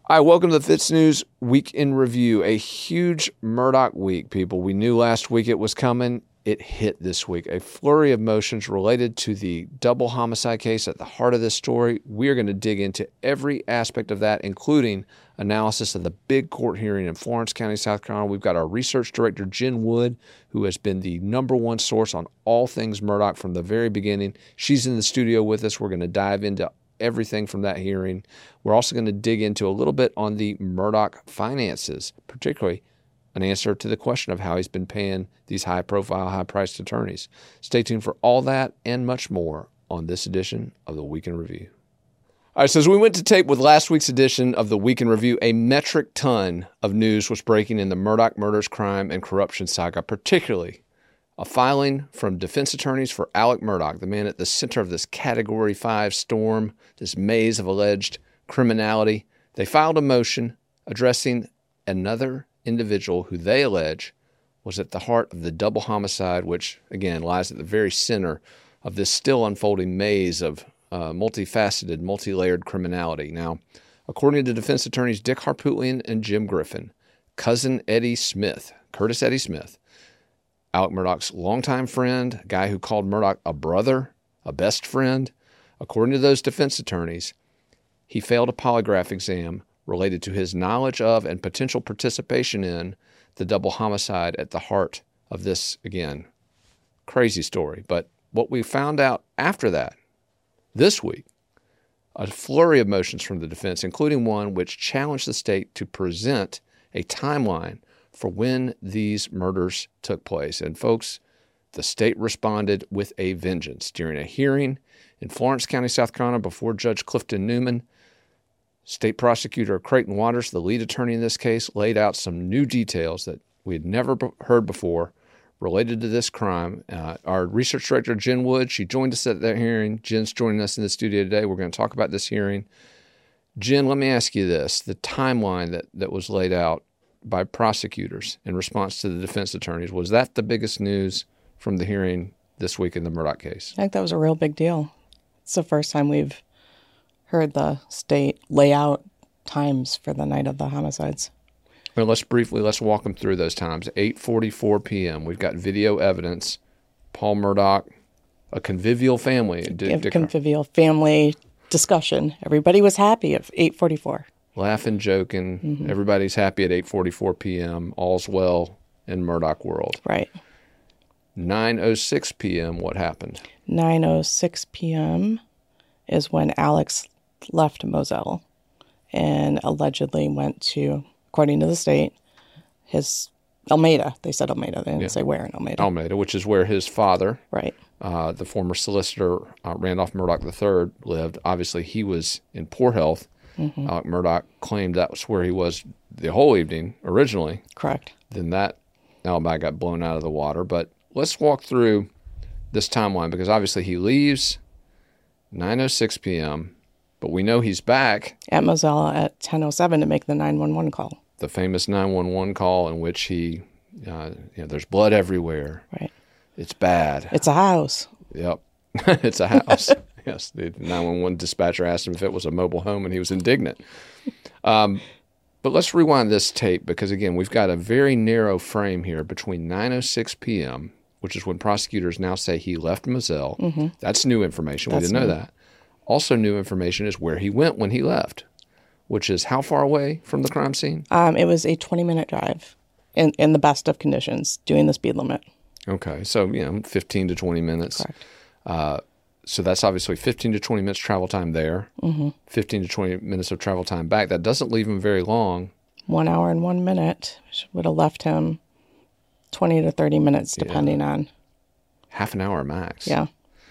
Hi, welcome to the Fitz News Week in Review. A huge Murdaugh week, people. We knew last week it was coming. It hit this week. A flurry of motions related to the double homicide case at the heart of this story. We are going to dig into every aspect of that, including analysis of the big court hearing in Florence County, South Carolina. We've got our research director, Jen Wood, who has been the number one source on all things Murdaugh from the very beginning. She's in the studio with us. We're going to dive into everything from that hearing. We're also going to dig into a little bit on the Murdaugh finances, particularly an answer to the question of how he's been paying these high-profile, high-priced attorneys. Stay tuned for all that and much more on this edition of the Week in Review. All right, so as we went to tape with last week's edition of the Week in Review, a metric ton of news was breaking in the Murdaugh murders, crime, and corruption saga, particularly a filing from defense attorneys for Alec Murdaugh, the man at the center of this Category 5 storm, this maze of alleged criminality. They filed a motion addressing another individual who they allege was at the heart of the double homicide, which, again, lies at the very center of this still unfolding maze of multifaceted, multi-layered criminality. Now, according to defense attorneys Dick Harpootlian and Jim Griffin, cousin Eddie Smith, Curtis Eddie Smith, Alec Murdaugh's longtime friend, a guy who called Murdaugh a brother, a best friend. According to those defense attorneys, he failed a polygraph exam related to his knowledge of and potential participation in the double homicide at the heart of this, again, crazy story. But what we found out after that, this week, a flurry of motions from the defense, including one which challenged the state to present a timeline for when these murders took place. And folks, the state responded with a vengeance. During a hearing in Florence County, South Carolina, before Judge Clifton Newman, State Prosecutor Creighton Waters, the lead attorney in this case, laid out some new details that we had never heard before related to this crime. Our research director, Jen Wood, she joined us at that hearing. Jen's joining us in the studio today. We're going to talk about this hearing. Jen, let me ask you this. The timeline that was laid out by prosecutors in response to the defense attorneys, was that the biggest news from the hearing this week in the Murdaugh case? I think that was a real big deal. It's the first time we've heard the state lay out times for the night of the homicides. Well, let's walk them through those times. 8:44 p.m. We've got video evidence. Paul Murdaugh, a convivial family. Convivial family discussion. Everybody was happy at 8:44. Laughing, joking. Mm-hmm. Everybody's happy at 8:44 p.m. All's well in Murdaugh world. Right. 9:06 p.m. What happened? 9:06 p.m. is when Alex left Moselle and allegedly went to, according to the state, his Almeda. They said Almeda. They didn't say where in Almeda. Almeda, which is where his father, right, the former solicitor, Randolph Murdaugh III, lived. Obviously, he was in poor health. Mm-hmm. Alec Murdaugh claimed that was where he was the whole evening originally. Correct. Then that alibi got blown out of the water. But let's walk through this timeline, because obviously he leaves 9:06 p.m., but we know he's back at Moselle at 10:07 to make the 911 call. The famous 911 call in which he, there's blood everywhere. Right. It's bad. It's a house. Yep. It's a house. Yes, the 911 dispatcher asked him if it was a mobile home, and he was indignant. But let's rewind this tape, because, again, we've got a very narrow frame here between 9:06 p.m., which is when prosecutors now say he left Moselle. Mm-hmm. That's new information. We didn't know that. Also new information is where he went when he left, which is how far away from the crime scene? It was a 20-minute drive in the best of conditions, doing the speed limit. Okay, so, 15 to 20 minutes. Correct. So that's obviously 15 to 20 minutes travel time there, 15 to 20 minutes of travel time back. That doesn't leave him very long. 1 hour and 1 minute, which would have left him 20 to 30 minutes, depending on. Half an hour max. Yeah.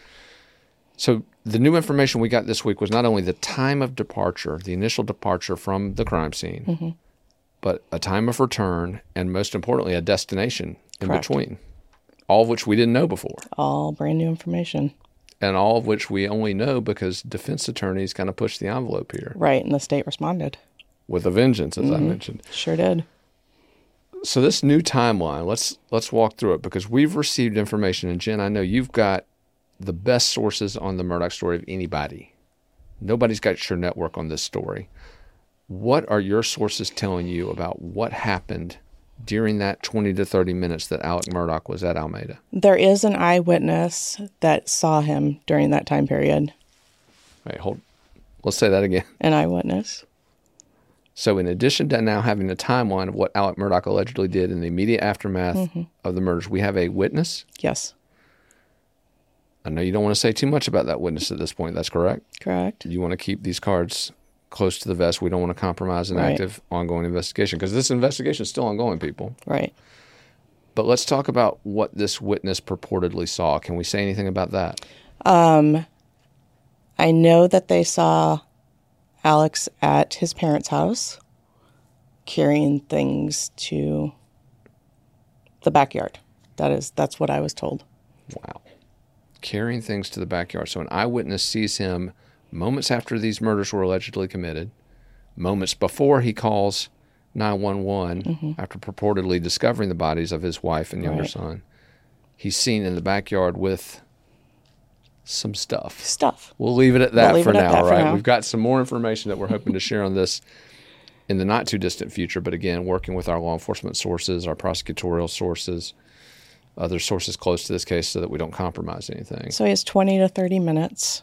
So the new information we got this week was not only the time of departure, the initial departure from the crime scene, but a time of return, and most importantly, a destination in between, all of which we didn't know before. All brand new information. And all of which we only know because defense attorneys kind of pushed the envelope here. Right, and the state responded. With a vengeance, as I mentioned. Sure did. So this new timeline, let's walk through it, because we've received information, and Jen, I know you've got the best sources on the Murdaugh story of anybody. Nobody's got your network on this story. What are your sources telling you about what happened during that 20 to 30 minutes that Alec Murdaugh was at Alameda? There is an eyewitness that saw him during that time period. Wait, let's say that again. An eyewitness. So in addition to now having a timeline of what Alec Murdaugh allegedly did in the immediate aftermath of the murders, we have a witness? Yes. I know you don't want to say too much about that witness at this point. That's correct? Correct. You want to keep these cards close to the vest. We don't want to compromise an active, ongoing investigation, because this investigation is still ongoing, people. Right. But let's talk about what this witness purportedly saw. Can we say anything about that? I know that they saw Alex at his parents' house carrying things to the backyard. That's what I was told. Wow. Carrying things to the backyard. So an eyewitness sees him moments after these murders were allegedly committed, moments before he calls 911 after purportedly discovering the bodies of his wife and younger son. He's seen in the backyard with some stuff. We'll leave it at that for now, right? We've got some more information that we're hoping to share on this in the not too distant future, but again, working with our law enforcement sources, our prosecutorial sources, other sources close to this case so that we don't compromise anything. So he has 20 to 30 minutes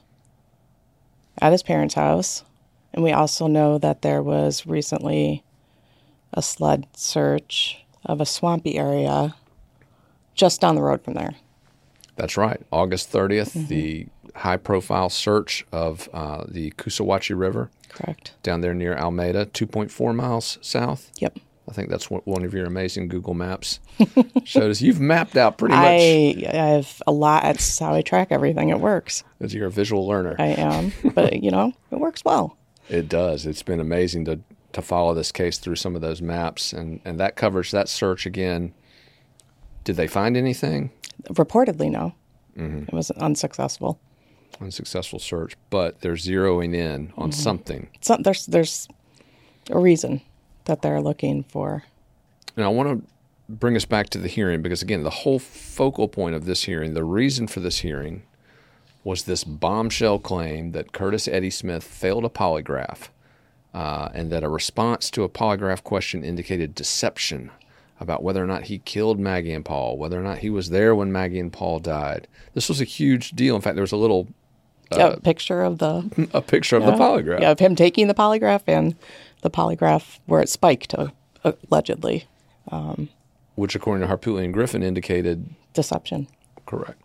at his parents' house. And we also know that there was recently a sled search of a swampy area just down the road from there. That's right. August 30th, the high-profile search of the Coosawhatchie River. Correct. Down there near Alameda, 2.4 miles south. Yep. I think that's what one of your amazing Google Maps showed us. You've mapped out pretty much. I have a lot. That's how I track everything. It works. Because you're a visual learner. I am. But, it works well. It does. It's been amazing to follow this case through some of those maps. And that covers that search again. Did they find anything? Reportedly, no. It was unsuccessful. Unsuccessful search. But they're zeroing in on something. There's a reason that they're looking for. And I want to bring us back to the hearing because, again, the whole focal point of this hearing, the reason for this hearing, was this bombshell claim that Curtis Eddie Smith failed a polygraph and that a response to a polygraph question indicated deception about whether or not he killed Maggie and Paul, whether or not he was there when Maggie and Paul died. This was a huge deal. In fact, there was a little... picture of the... A picture of the polygraph. Yeah, of him taking the polygraph and the polygraph where it spiked, allegedly. Which, according to Harpootlian and Griffin, indicated... Deception. Correct.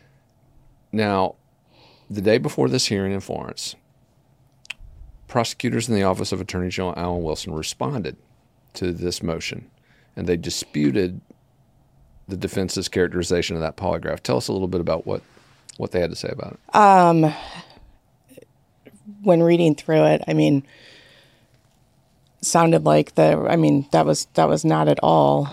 Now, the day before this hearing in Florence, prosecutors in the Office of Attorney General Alan Wilson responded to this motion, and they disputed the defense's characterization of that polygraph. Tell us a little bit about what they had to say about it. When reading through it, sounded like that was not at all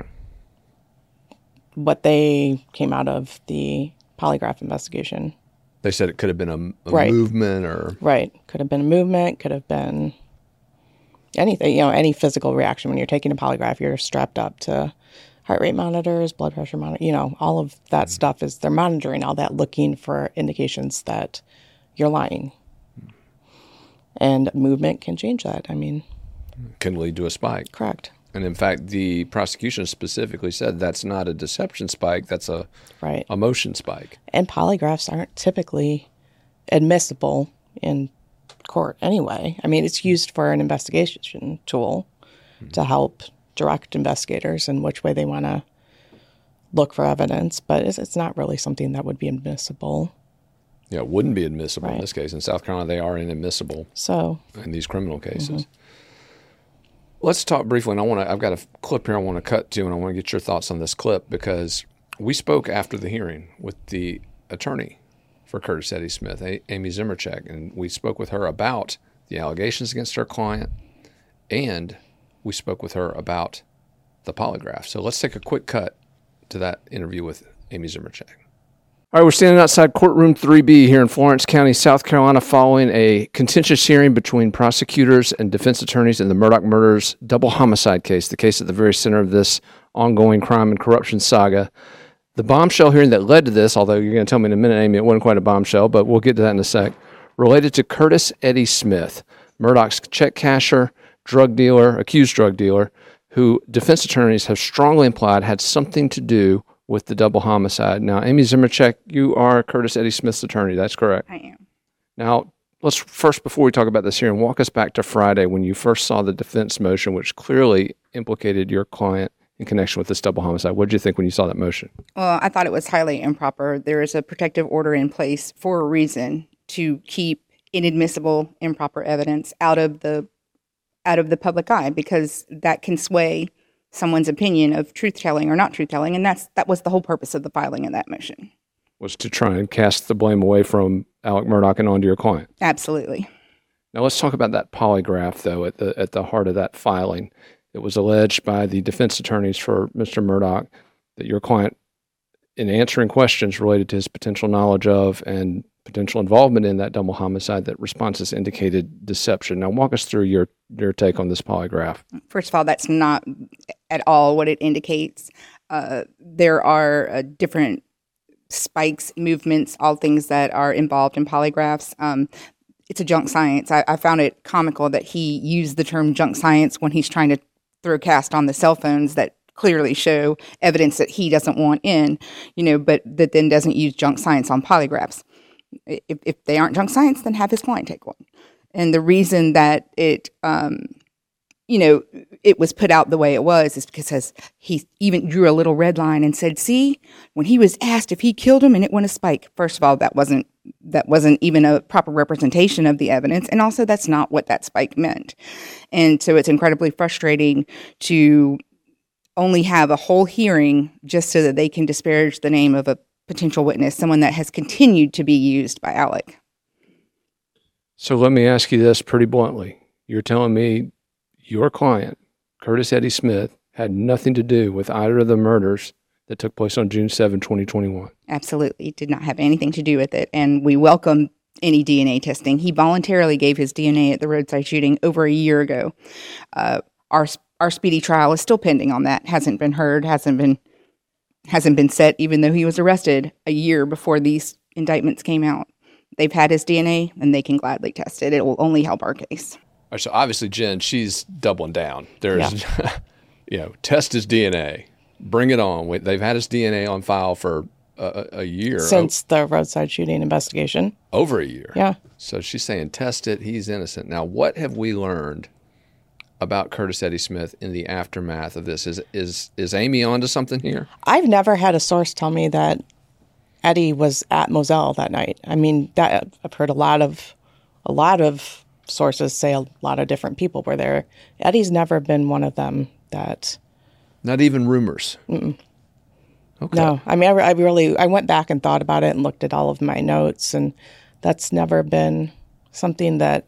what they came out of the polygraph investigation. They said it could have been a right. movement or... Right. Could have been a movement, could have been anything, any physical reaction. When you're taking a polygraph, you're strapped up to heart rate monitors, blood pressure monitor, all of that stuff is, they're monitoring all that, looking for indications that you're lying. And movement can change that. Can lead to a spike. Correct. And in fact, the prosecution specifically said that's not a deception spike, that's a motion spike. And polygraphs aren't typically admissible in court anyway. It's used for an investigation tool to help direct investigators in which way they want to look for evidence, but it's not really something that would be admissible. Yeah, it wouldn't be admissible in this case. In South Carolina, they are inadmissible in these criminal cases. Let's talk briefly, and I've got a clip here I want to cut to, and I want to get your thoughts on this clip because we spoke after the hearing with the attorney for Curtis Eddie Smith, Amy Zimmercheck, and we spoke with her about the allegations against her client, and we spoke with her about the polygraph. So let's take a quick cut to that interview with Amy Zimmercheck. All right, we're standing outside courtroom 3B here in Florence County, South Carolina, following a contentious hearing between prosecutors and defense attorneys in the Murdaugh murders double homicide case, the case at the very center of this ongoing crime and corruption saga. The bombshell hearing that led to this, although you're going to tell me in a minute, Amy, it wasn't quite a bombshell, but we'll get to that in a sec, related to Curtis Eddie Smith, Murdoch's check casher, accused drug dealer, who defense attorneys have strongly implied had something to do with the double homicide. Now, Amy Zimmercheck, you are Curtis Eddie Smith's attorney. That's correct. I am. Now, let's first, before we talk about this here, and walk us back to Friday when you first saw the defense motion, which clearly implicated your client in connection with this double homicide. What did you think when you saw that motion? Well, I thought it was highly improper. There is a protective order in place for a reason to keep inadmissible, improper evidence out of the public eye, because that can sway someone's opinion of truth-telling or not truth-telling, and that was the whole purpose of the filing of that motion. Was to try and cast the blame away from Alec Murdaugh and onto your client. Absolutely. Now let's talk about that polygraph, though, at the heart of that filing. It was alleged by the defense attorneys for Mr. Murdaugh that your client, in answering questions related to his potential knowledge of and potential involvement in that double homicide, that responses indicated deception. Now walk us through your take on this polygraph. First of all, that's not at all what it indicates. There are different spikes, movements, all things that are involved in polygraphs. It's a junk science. I found it comical that he used the term junk science when he's trying to throw cast on the cell phones that clearly show evidence that he doesn't want in, but that then doesn't use junk science on polygraphs. If they aren't junk science, then have his client take one. And the reason that it was put out the way it was is because he even drew a little red line and said, see, when he was asked if he killed him and it went a spike. First of all, that wasn't even a proper representation of the evidence. And also that's not what that spike meant. And so it's incredibly frustrating to only have a whole hearing just so that they can disparage the name of a potential witness, someone that has continued to be used by Alec. So let me ask you this pretty bluntly. You're telling me your client, Curtis Eddie Smith, had nothing to do with either of the murders that took place on June 7, 2021? Absolutely. Did not have anything to do with it. And we welcome any DNA testing. He voluntarily gave his DNA at the roadside shooting over a year ago. Our speedy trial is still pending on that. Hasn't been heard, hasn't been set, even though he was arrested a year before these indictments came out. They've had his DNA, and they can gladly test it. It will only help our case. All right, so obviously, Jen, she's doubling down. There's, test his DNA. Bring it on. They've had his DNA on file for a year. Since the roadside shooting investigation. Over a year. Yeah. So she's saying, test it. He's innocent. Now, what have we learned about Curtis Eddie Smith in the aftermath of this? Is Amy onto something here? I've never had a source tell me that Eddie was at Moselle that night. I mean, that I've heard a lot of sources say a lot of different people were there. Eddie's never been one of them that. Not even rumors. Mm-mm. Okay. No, I mean, I went back and thought about it and looked at all of my notes, and that's never been something that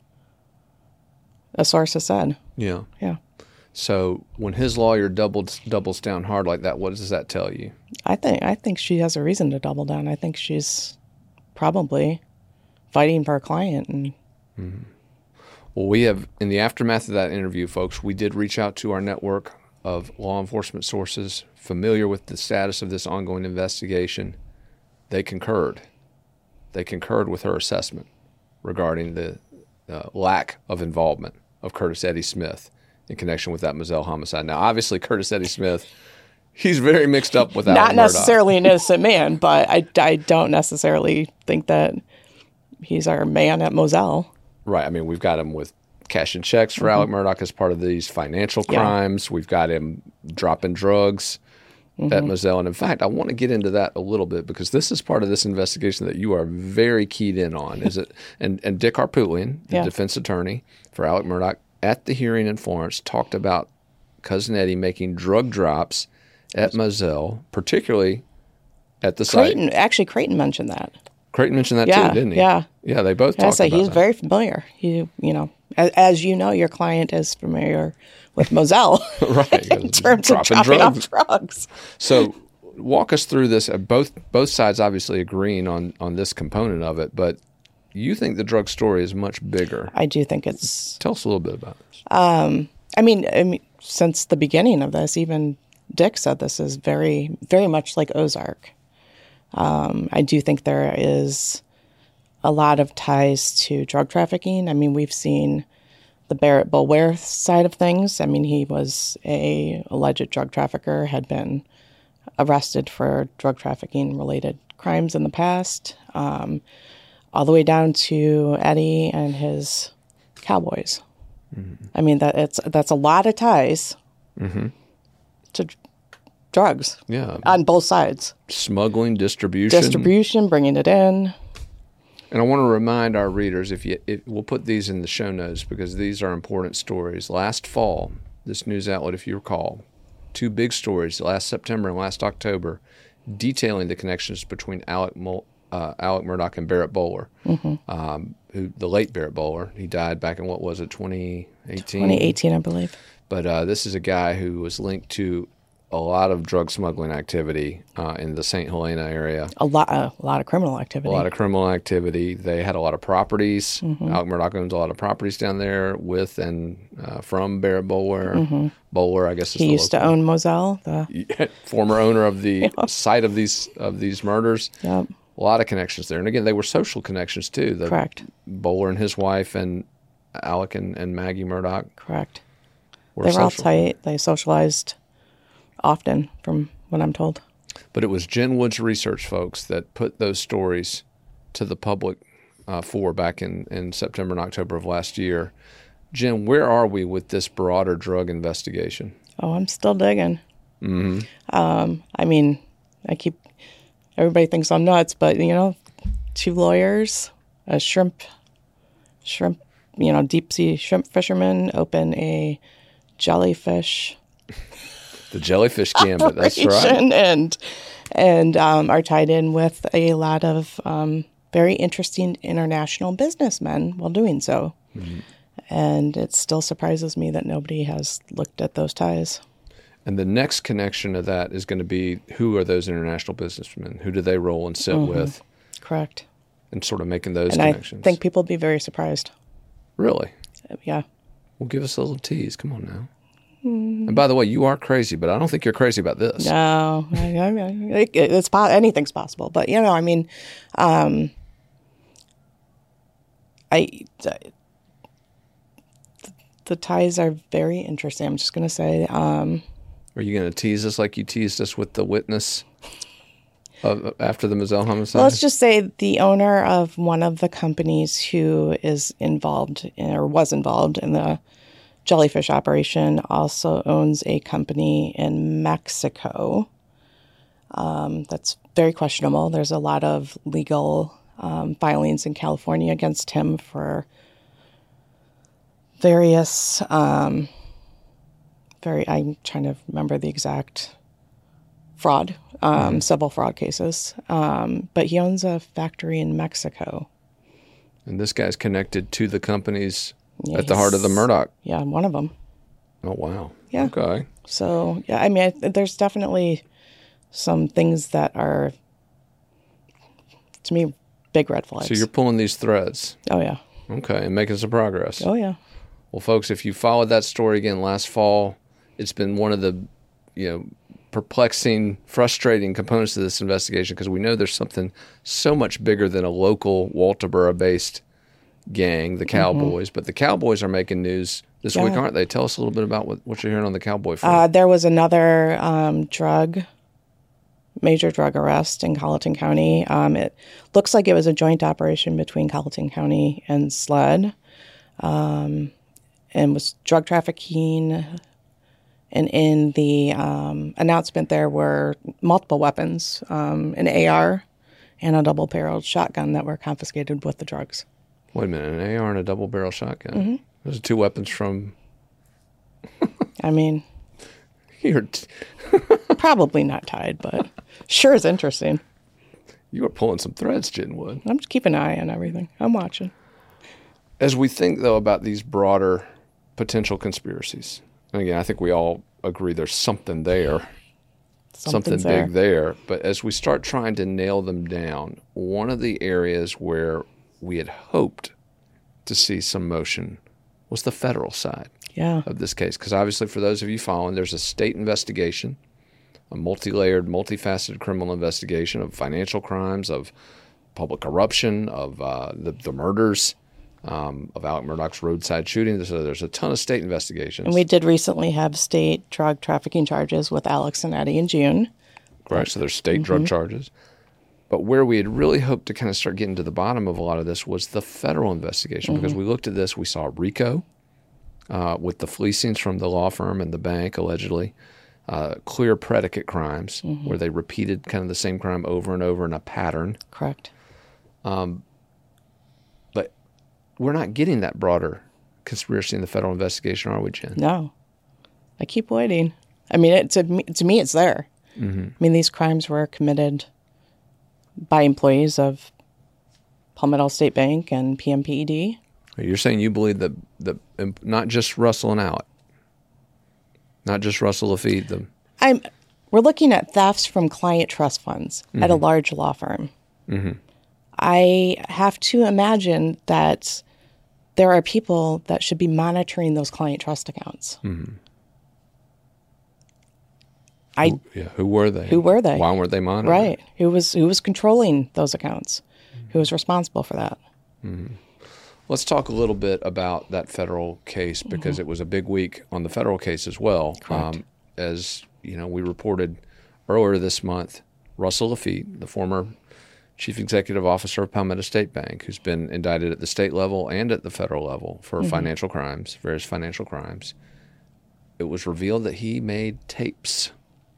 a source has said. Yeah. Yeah. So when his lawyer doubles down hard like that, what does that tell you? I think she has a reason to double down. I think she's probably fighting for her client. And mm-hmm. Well, we have, in the aftermath of that interview, folks, we did reach out to our network of law enforcement sources familiar with the status of this ongoing investigation. They concurred. They concurred with her assessment regarding the lack of involvement of Curtis Eddie Smith in connection with that Moselle homicide. Now, obviously, Curtis Eddie Smith, he's very mixed up with Alec Murdaugh. Not necessarily an innocent man, but I don't necessarily think that he's our man at Moselle. Right. I mean, we've got him with cashing checks for Alec Murdaugh as part of these financial crimes. Yeah. We've got him dropping drugs at Moselle. And in fact, I want to get into that a little bit because this is part of this investigation that you are very keyed in on. Is it? And Dick Harpootlian, the defense attorney for Alec Murdaugh, at the hearing in Florence, talked about Cousin Eddie making drug drops at Moselle, particularly at the site. Creighton mentioned that. Creighton mentioned that too, didn't he? Yeah. Yeah, they both talked about he's that. very familiar. As you know, your client is familiar with Moselle. Right. In terms of dropping off drugs. So walk us through this. Both sides obviously agreeing on this component of it, but you think the drug story is much bigger. I do think it's... Tell us a little bit about this. I mean, since the beginning of this, even Dick said this is very, very much like Ozark. I do think there is a lot of ties to drug trafficking. I mean, we've seen the Barrett Boulware side of things. I mean, he was a alleged drug trafficker, had been arrested for drug trafficking related crimes in the past, all the way down to Eddie and his cowboys. Mm-hmm. I mean, that's a lot of ties to drugs. Yeah, on both sides. Smuggling, distribution, bringing it in. And I want to remind our readers, if we'll put these in the show notes because these are important stories. Last fall, this news outlet, if you recall, 2 big stories last September and last October detailing the connections between Alec Murdaugh and Barrett Boulware, who the late Barrett Boulware. He died back in, 2018? 2018, I believe. But this is a guy who was linked to a lot of drug smuggling activity in the St. Helena area. A lot of criminal activity. They had a lot of properties. Alec Murdaugh owns a lot of properties down there with and from Barrett Boulware. Boulware, I guess, is he used to own Moselle, the former owner of the site of these murders. Yep. A lot of connections there, and again, they were social connections too. Correct. Boulware and his wife and Alec and Maggie Murdaugh. Correct. They were all tight. They socialized often, from what I'm told. But it was Jen Wood's research, folks, that put those stories to the public back in September and October of last year. Jen, where are we with this broader drug investigation? Oh, I'm still digging. I mean, everybody thinks I'm nuts, but, 2 lawyers, a shrimp, deep sea shrimp fisherman open a jellyfish. The jellyfish gambit, that's right. And are tied in with a lot of very interesting international businessmen while doing so. And it still surprises me that nobody has looked at those ties. And the next connection of that is going to be, who are those international businessmen? Who do they roll and sit with? Correct. And sort of making those and connections. I think people will be very surprised. Really? Yeah. Well, give us a little tease. Come on now. And by the way, you are crazy, but I don't think you're crazy about this. No, anything's possible. But the ties are very interesting. I'm just going to say. Are you going to tease us like you teased us with the witness after the Moselle homicide? Well, let's just say the owner of one of the companies who is involved or was involved in the jellyfish operation also owns a company in Mexico that's very questionable. There's a lot of legal filings in California against him for various I'm trying to remember the exact fraud, civil fraud cases. But he owns a factory in Mexico. And this guy's connected to the companies at the heart of the Murdaugh. Yeah, one of them. Oh, wow. Yeah. Okay. So, yeah, I mean, there's definitely some things that are, to me, big red flags. So you're pulling these threads. Oh, yeah. Okay, and making some progress. Oh, yeah. Well, folks, if you followed that story again last fall, it's been one of the, perplexing, frustrating components of this investigation because we know there's something so much bigger than a local Walterboro-based gang, the Cowboys. But the Cowboys are making news this week, aren't they? Tell us a little bit about what you're hearing on the Cowboy front. There was another major drug arrest in Colleton County. It looks like it was a joint operation between Colleton County and SLED, and was drug trafficking. And in the announcement there were multiple weapons, an AR and a double-barreled shotgun that were confiscated with the drugs. Wait a minute, an AR and a double-barrel shotgun? Those are 2 weapons from... I mean... You're probably not tied, but sure is interesting. You are pulling some threads, Jen Wood. I'm just keeping an eye on everything. I'm watching. As we think, though, about these broader potential conspiracies, and again, I think we all agree there's something there. Something big there. But as we start trying to nail them down, one of the areas where we had hoped to see some motion was the federal side of this case. Because obviously, for those of you following, there's a state investigation, a multi-layered, multifaceted criminal investigation of financial crimes, of public corruption, of the murders, of Alec Murdaugh's roadside shooting. So there's a ton of state investigations. And we did recently have state drug trafficking charges with Alex and Eddie in June. Right, so there's state drug charges. But where we had really hoped to kind of start getting to the bottom of a lot of this was the federal investigation, because we looked at this, we saw RICO with the fleecings from the law firm and the bank, allegedly, clear predicate crimes where they repeated kind of the same crime over and over in a pattern. Correct. But we're not getting that broader conspiracy in the federal investigation, are we, Jen? No. I keep waiting. I mean, to me, it's there. I mean, these crimes were committed by employees of Palmetto State Bank and PMPED. You're saying you believe that not just Russell and Alec, not just Russell Lafitte. We're looking at thefts from client trust funds at a large law firm. I have to imagine that there are people that should be monitoring those client trust accounts. Who were they? Who were they? Why weren't they monitored? Right. Who was controlling those accounts? Who was responsible for that? Let's talk a little bit about that federal case, because it was a big week on the federal case as well. Correct. As you know, we reported earlier this month, Russell Lafitte, the former chief executive officer of Palmetto State Bank, who's been indicted at the state level and at the federal level for financial crimes, various financial crimes. It was revealed that he made tapes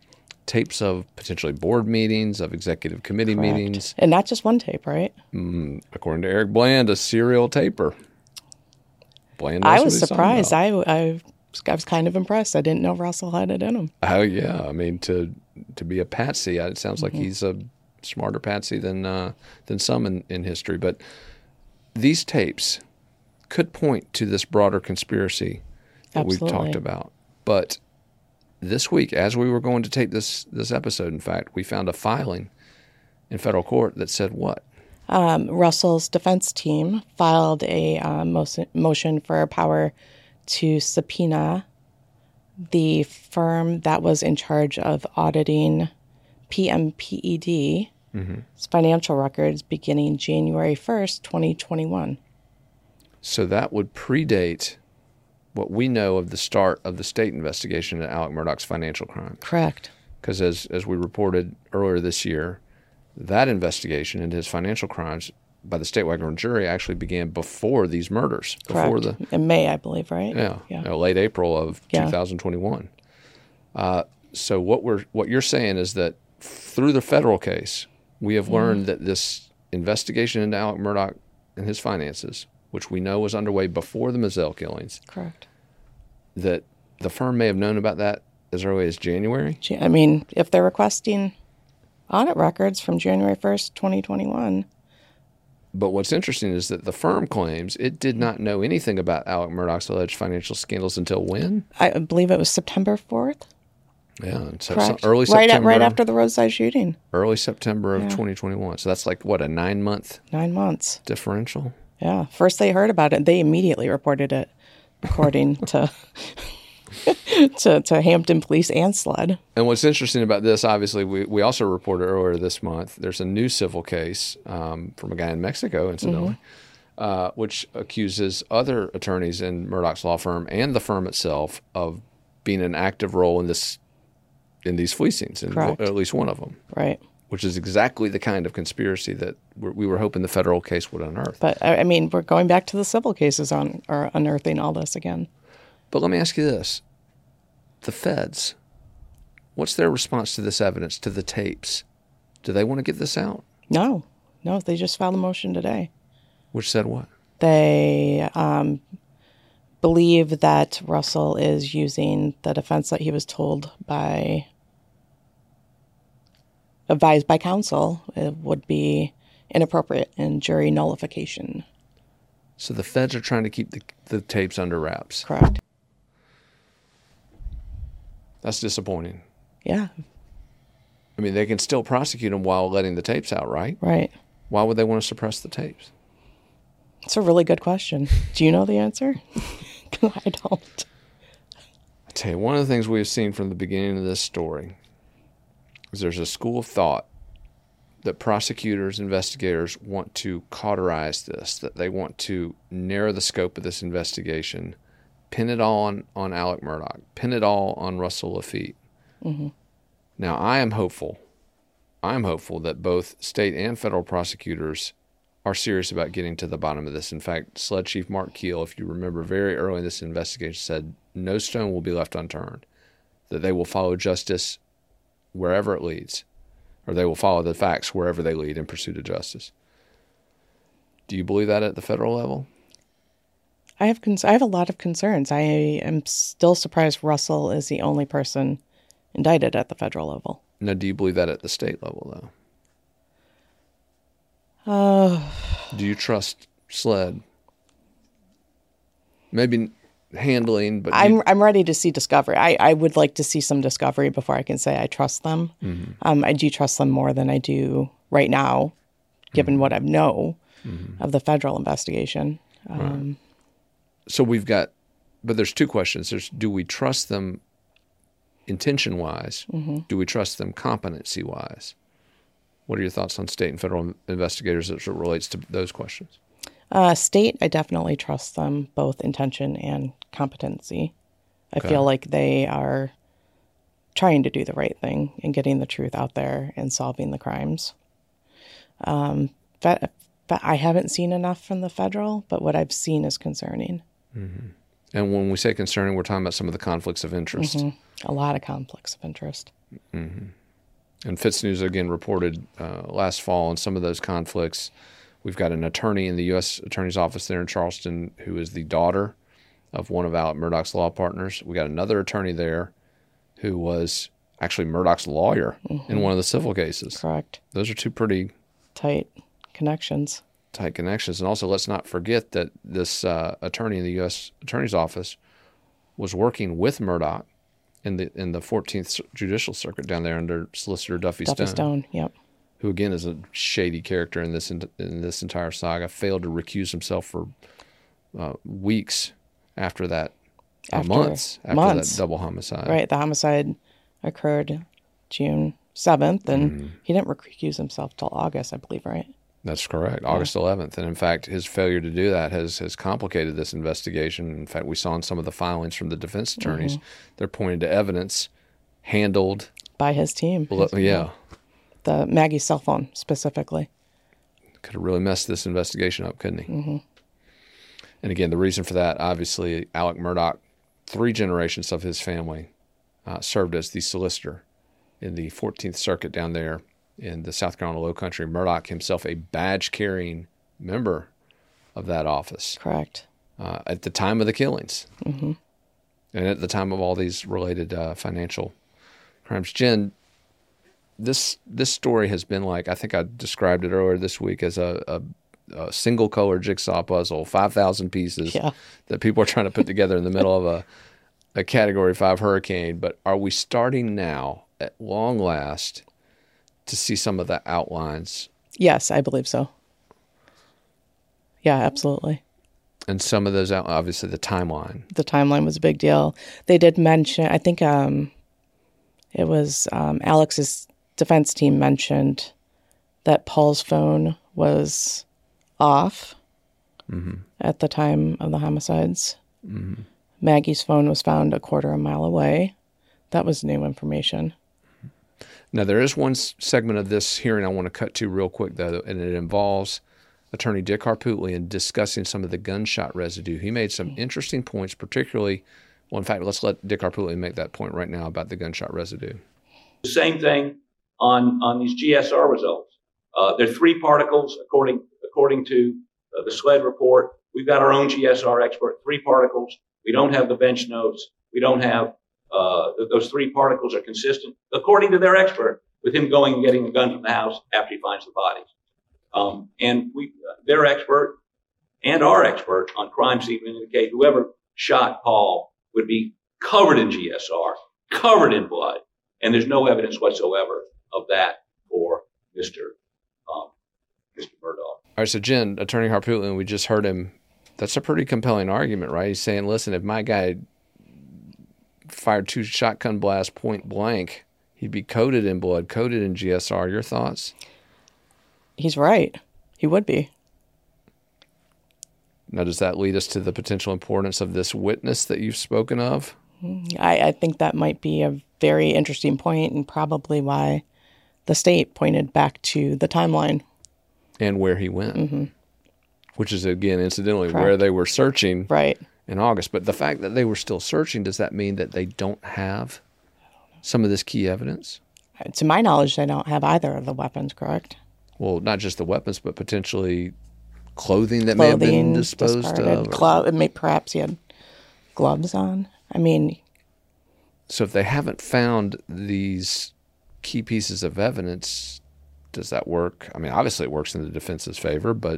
of potentially board meetings, of executive committee meetings. And not just one tape, right? According to Eric Bland, a serial taper. Bland I was surprised. I was kind of impressed. I didn't know Russell had it in him. Oh, yeah. I mean, to be a patsy, it sounds like he's a smarter patsy than some in history. But these tapes could point to this broader conspiracy that we've talked about. But this week, as we were going to tape this episode, in fact, we found a filing in federal court that said what? Russell's defense team filed a motion for power to subpoena the firm that was in charge of auditing PMPED's financial records beginning January 1st, 2021. So that would predate what we know of the start of the state investigation into Alec Murdaugh's financial crimes. Correct. Because as we reported earlier this year, that investigation into his financial crimes by the statewide grand jury actually began before these murders. Correct. In May, I believe, right? Yeah. You know, late April of 2021. So what you're saying is that through the federal case, we have learned that this investigation into Alec Murdaugh and his finances, which we know was underway before the Mizell killings. Correct. That the firm may have known about that as early as January? I mean, if they're requesting audit records from January 1st, 2021. But what's interesting is that the firm claims it did not know anything about Alec Murdaugh's alleged financial scandals until when? I believe it was September 4th. Yeah, so Correct. early September. Right after the roadside shooting. Early September of 2021. So that's like, what, a 9-month 9 months. differential? Yeah. First they heard about it, they immediately reported it, according to to Hampton Police and SLED. And what's interesting about this, obviously, we also reported earlier this month, there's a new civil case from a guy in Mexico, incidentally, which accuses other attorneys in Murdaugh's law firm and the firm itself of being an active role in these fleecings, and at least one of them. Right. Which is exactly the kind of conspiracy that we were hoping the federal case would unearth. But, I mean, we're going back to the civil cases are unearthing all this again. But let me ask you this. The feds, what's their response to this evidence, to the tapes? Do they want to get this out? No, they just filed a motion today. Which said what? They believe that Russell is using the defense that he was advised by counsel it would be inappropriate in jury nullification. So the feds are trying to keep the tapes under wraps. Correct. That's disappointing. Yeah. I mean, they can still prosecute him while letting the tapes out, right? Right. Why would they want to suppress the tapes? It's a really good question. Do you know the answer? I don't. I tell you, one of the things we've seen from the beginning of this story is there's a school of thought that prosecutors, investigators want to cauterize this, that they want to narrow the scope of this investigation, pin it all on Alec Murdaugh, pin it all on Russell Laffitte. Mm-hmm. Now, I am hopeful that both state and federal prosecutors are serious about getting to the bottom of this. In fact, SLED Chief Mark Keel, if you remember very early in this investigation, said no stone will be left unturned, that they will follow justice wherever it leads, or they will follow the facts wherever they lead in pursuit of justice. Do you believe that at the federal level? I have a lot of concerns. I am still surprised Russell is the only person indicted at the federal level. Now, do you believe that at the state level, though? Do you trust SLED? Maybe handling, but I'm ready to see discovery. I would like to see some discovery before I can say I trust them. Mm-hmm. I do trust them more than I do right now, given what I know of the federal investigation. Right. So but there's two questions. There's, do we trust them intention-wise? Mm-hmm. Do we trust them competency-wise? What are your thoughts on state and federal investigators as it relates to those questions? State, I definitely trust them, both intention and competency. I Okay. feel like they are trying to do the right thing and getting the truth out there and solving the crimes. But I haven't seen enough from the federal, but what I've seen is concerning. Mm-hmm. And when we say concerning, we're talking about some of the conflicts of interest. Mm-hmm. A lot of conflicts of interest. Mm-hmm. And FITSNews, again, reported last fall on some of those conflicts. We've got an attorney in the U.S. Attorney's Office there in Charleston who is the daughter of one of Alec Murdaugh's law partners. We got another attorney there who was actually Murdaugh's lawyer in one of the civil cases. Correct. Those are two pretty Tight connections. tight connections. And also, let's not forget that this attorney in the U.S. Attorney's Office was working with Murdaugh in the 14th Judicial Circuit down there under Solicitor Duffy Stone, yep. who again is a shady character in this entire saga. Failed to recuse himself for weeks after that, months after that double homicide. Right, the homicide occurred June 7th, and he didn't recuse himself till August, I believe, right? That's correct, August 11th. And in fact, his failure to do that has complicated this investigation. In fact, we saw in some of the filings from the defense attorneys, they're pointing to evidence handled by his team. Yeah. The Maggie's cell phone, specifically. Could have really messed this investigation up, couldn't he? Mm-hmm. And again, the reason for that, obviously, Alec Murdaugh, 3 generations of his family served as the solicitor in the 14th Circuit down there in the South Carolina Low Country. Murdaugh himself a badge-carrying member of that office. Correct. At the time of the killings. Mm-hmm. And at the time of all these related financial crimes. Jen, this story has been like, I think I described it earlier this week as a single-color jigsaw puzzle, 5,000 pieces that people are trying to put together in the middle of a Category 5 hurricane. But are we starting now, at long last, to see some of the outlines? Yes, I believe so. Yeah, absolutely. And some of those, obviously, the timeline. The timeline was a big deal. They did mention, I think it was Alex's defense team mentioned that Paul's phone was off at the time of the homicides. Mm-hmm. Maggie's phone was found a quarter of a mile away. That was new information. Now, there is one segment of this hearing I want to cut to real quick, though, and it involves Attorney Dick Harpootlian discussing some of the gunshot residue. He made some interesting points, particularly, well, in fact, let's let Dick Harpootlian make that point right now about the gunshot residue. The same thing on these GSR results. There are 3 particles, according to the SLED report. We've got our own GSR expert, 3 particles. We don't have the bench notes. We don't have those 3 particles are consistent, according to their expert, with him going and getting the gun from the house after he finds the bodies. And their expert and our expert on crime scene indicate whoever shot Paul would be covered in GSR, covered in blood, and there's no evidence whatsoever of that for Mr. Murdaugh. All right, so Jen, Attorney Harpootlian, we just heard him. That's a pretty compelling argument, right? He's saying, listen, if my guy fired 2 shotgun blasts point blank, he'd be coated in blood, coated in GSR. Your thoughts? he's right. He would be. Now, does that lead us to the potential importance of this witness that you've spoken of? I think that might be a very interesting point, and probably why the state pointed back to the timeline. And where he went, which is, again, incidentally, Correct. where they were searching Right. in August. But the fact that they were still searching, does that mean that they don't have some of this key evidence? To my knowledge, they don't have either of the weapons, correct? Well, not just the weapons, but potentially clothing that may have been disposed of. Perhaps he had gloves on. I mean, So if they haven't found these key pieces of evidence, does that work? I mean, obviously it works in the defense's favor, but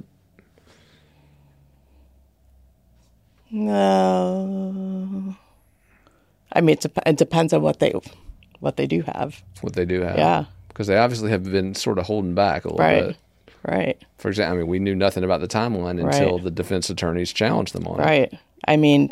no. I mean, it depends on what they do have. what they do have. Yeah. Because they obviously have been sort of holding back a little Right. bit. Right. For example, I mean, we knew nothing about the timeline until the defense attorneys challenged them on it. Right. I mean,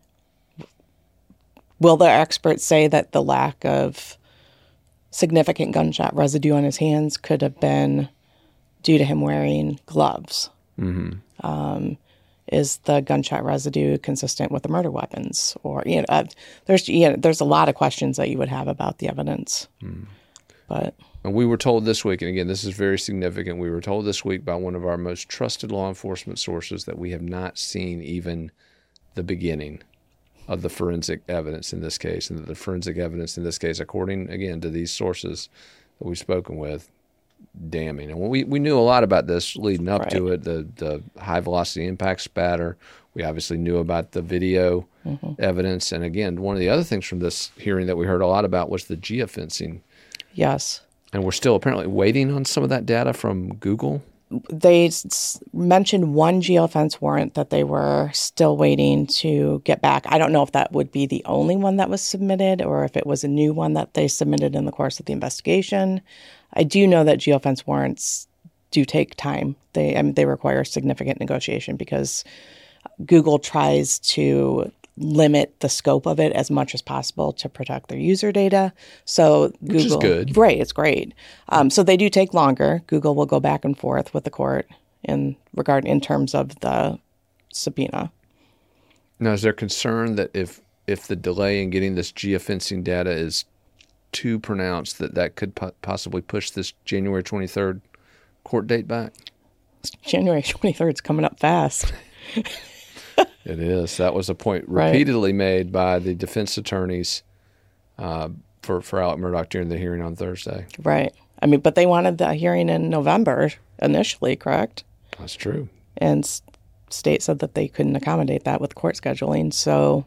will the experts say that the lack of significant gunshot residue on his hands could have been due to him wearing gloves? Mm-hmm. Is the gunshot residue consistent with the murder weapons? Or there's a lot of questions that you would have about the evidence. But And we were told this week, and again, this is very significant, we were told this week by one of our most trusted law enforcement sources that we have not seen even the beginning of the forensic evidence in this case, and that the forensic evidence in this case, according, again, to these sources that we've spoken with, damning. And we knew a lot about this leading up to it, the high-velocity impact spatter. We obviously knew about the video evidence. And again, one of the other things from this hearing that we heard a lot about was the geofencing. yes. And we're still apparently waiting on some of that data from Google. They mentioned one geofence warrant that they were still waiting to get back. I don't know if that would be the only one that was submitted or if it was a new one that they submitted in the course of the investigation. I do know that geofence warrants do take time. They require significant negotiation because Google tries to limit the scope of it as much as possible to protect their user data. So Google, Which is good. Right, it's great. So they do take longer. Google will go back and forth with the court in terms of the subpoena. Now, is there concern that if the delay in getting this geofencing data is too pronounced, that could possibly push this January 23rd court date back? January 23rd is coming up fast. It is. That was a point repeatedly made by the defense attorneys for Alec Murdaugh during the hearing on Thursday. Right. I mean, but they wanted the hearing in November initially, correct? That's true. And state said that they couldn't accommodate that with court scheduling. So,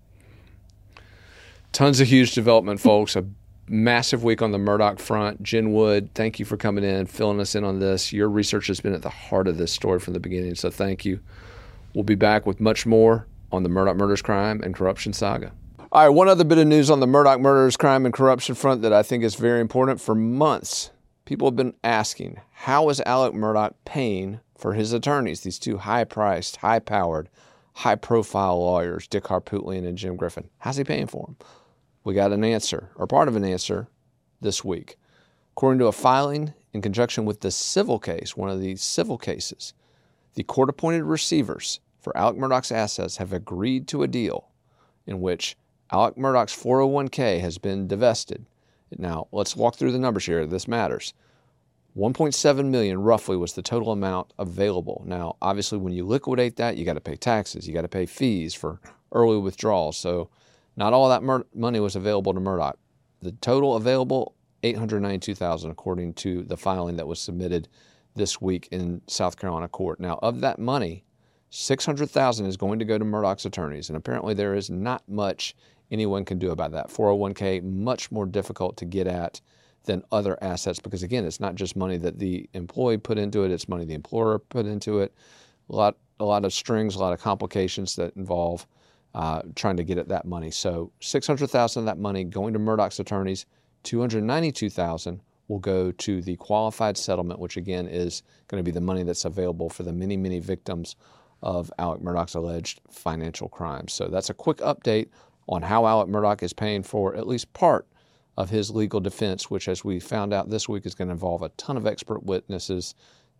tons of huge development, folks. A massive week on the Murdaugh front. Jen Wood, thank you for coming in, filling us in on this. Your research has been at the heart of this story from the beginning, so thank you. We'll be back with much more on the Murdaugh murders, crime, and corruption saga. All right, one other bit of news on the Murdaugh murders, crime, and corruption front that I think is very important. For months, people have been asking, how is Alec Murdaugh paying for his attorneys, these two high-priced, high-powered, high-profile lawyers, Dick Harpootlian and Jim Griffin? How's he paying for them? We got an answer, or part of an answer, this week. According to a filing in conjunction with the civil case, one of these civil cases, the court-appointed receivers for Alec Murdaugh's assets have agreed to a deal in which Alec Murdaugh's 401k has been divested. Now, let's walk through the numbers here. This matters. $1.7 million roughly was the total amount available. Now, obviously, when you liquidate that, you got to pay taxes. You got to pay fees for early withdrawals. So not all that money was available to Murdaugh. The total available, $892,000, according to the filing that was submitted this week in South Carolina court. Now, of that money, $600,000 is going to go to Murdaugh's attorneys, and apparently there is not much anyone can do about that. 401k, much more difficult to get at than other assets because, again, it's not just money that the employee put into it, it's money the employer put into it. A lot of strings, a lot of complications that involve trying to get at that money. So $600,000 of that money going to Murdaugh's attorneys, $292,000 will go to the qualified settlement, which again is going to be the money that's available for the many, many victims of Alec Murdaugh's alleged financial crimes. So that's a quick update on how Alec Murdaugh is paying for at least part of his legal defense, which, as we found out this week, is going to involve a ton of expert witnesses,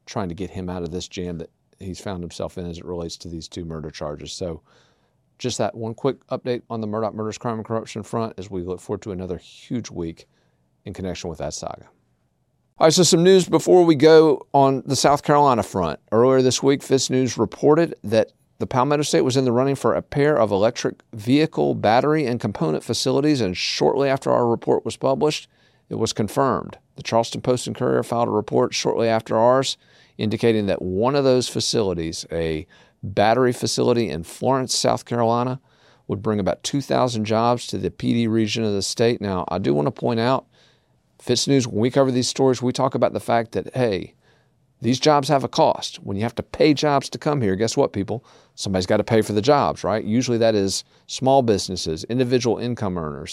trying to get him out of this jam that he's found himself in as it relates to these 2 murder charges. So just that one quick update on the Murdaugh murders, crime, and corruption front as we look forward to another huge week in connection with that saga. All right, so some news before we go on the South Carolina front. Earlier this week, FITSNews reported that the Palmetto State was in the running for a pair of electric vehicle battery and component facilities, and shortly after our report was published, it was confirmed. The Charleston Post and Courier filed a report shortly after ours indicating that one of those facilities, a battery facility in Florence, South Carolina, would bring about 2,000 jobs to the PD region of the state. Now, I do want to point out, FITSNews, when we cover these stories, we talk about the fact that, hey, these jobs have a cost. When you have to pay jobs to come here, guess what, people? Somebody's got to pay for the jobs, right? Usually that is small businesses, individual income earners,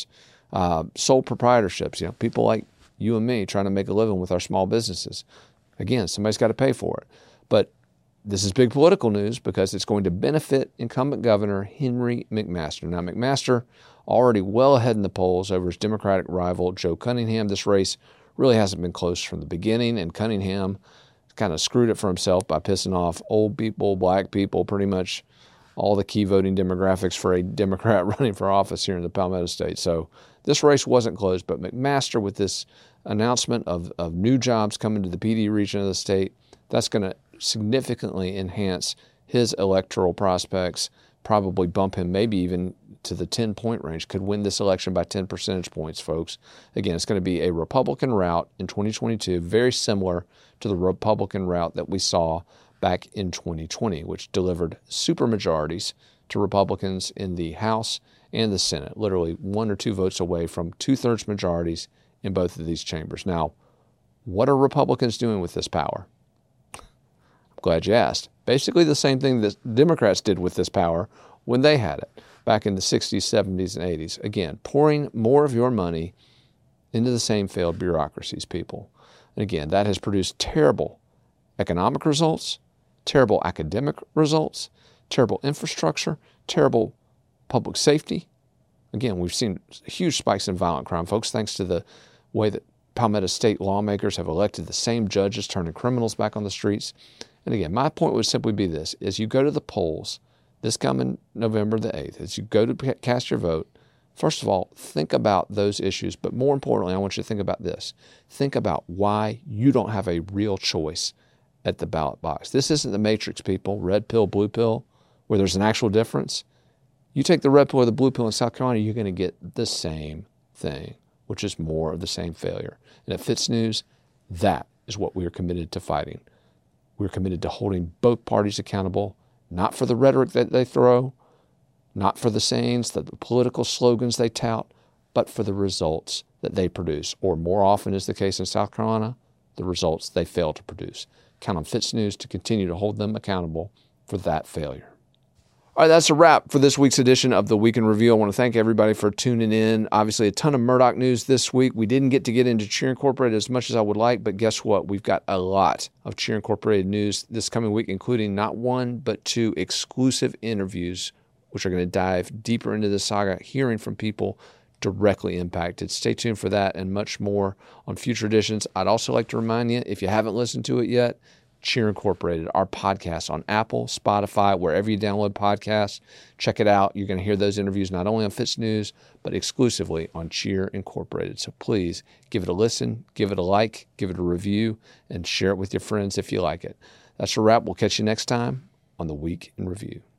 sole proprietorships, people like you and me trying to make a living with our small businesses. Again, somebody's got to pay for it. But this is big political news because it's going to benefit incumbent Governor Henry McMaster. Now, McMaster already well ahead in the polls over his Democratic rival, Joe Cunningham. This race really hasn't been close from the beginning, and Cunningham kind of screwed it for himself by pissing off old people, black people, pretty much all the key voting demographics for a Democrat running for office here in the Palmetto State. So this race wasn't close, but McMaster, with this announcement of new jobs coming to the PD region of the state, that's going to significantly enhance his electoral prospects, probably bump him maybe even to the 10-point range, could win this election by 10 percentage points, folks. Again, it's going to be a Republican route in 2022, very similar to the Republican route that we saw back in 2020, which delivered supermajorities to Republicans in the House and the Senate, literally 1 or 2 votes away from 2/3 majorities in both of these chambers. Now, what are Republicans doing with this power? I'm glad you asked. Basically the same thing that Democrats did with this power when they had it back in the 60s, 70s, and 80s. Again, pouring more of your money into the same failed bureaucracies, people. And again, that has produced terrible economic results, terrible academic results, terrible infrastructure, terrible public safety. Again, we've seen huge spikes in violent crime, folks, thanks to the way that Palmetto State lawmakers have elected the same judges, turning criminals back on the streets. And again, my point would simply be this: as you go to the polls this coming November the 8th, as you go to cast your vote, first of all, think about those issues. But more importantly, I want you to think about this. Think about why you don't have a real choice at the ballot box. This isn't the Matrix, people, red pill, blue pill, where there's an actual difference. You take the red pill or the blue pill in South Carolina, you're going to get the same thing, which is more of the same failure. And at FITSNews, that is what we are committed to fighting. We're committed to holding both parties accountable, not for the rhetoric that they throw, not for the sayings, the political slogans they tout, but for the results that they produce, or more often is the case in South Carolina, the results they fail to produce. Count on FITSNews to continue to hold them accountable for that failure. All right, that's a wrap for this week's edition of the Week in Review. I want to thank everybody for tuning in. Obviously, a ton of Murdaugh news this week. We didn't get into Cheer Incorporated as much as I would like, but guess what? We've got a lot of Cheer Incorporated news this coming week, including not 1, but 2 exclusive interviews, which are going to dive deeper into the saga, hearing from people directly impacted. Stay tuned for that and much more on future editions. I'd also like to remind you, if you haven't listened to it yet, Cheer Incorporated, our podcast on Apple, Spotify, wherever you download podcasts. Check it out. You're going to hear those interviews not only on FITSNews, but exclusively on Cheer Incorporated. So please give it a listen, give it a like, give it a review, and share it with your friends if you like it. That's a wrap. We'll catch you next time on the Week in Review.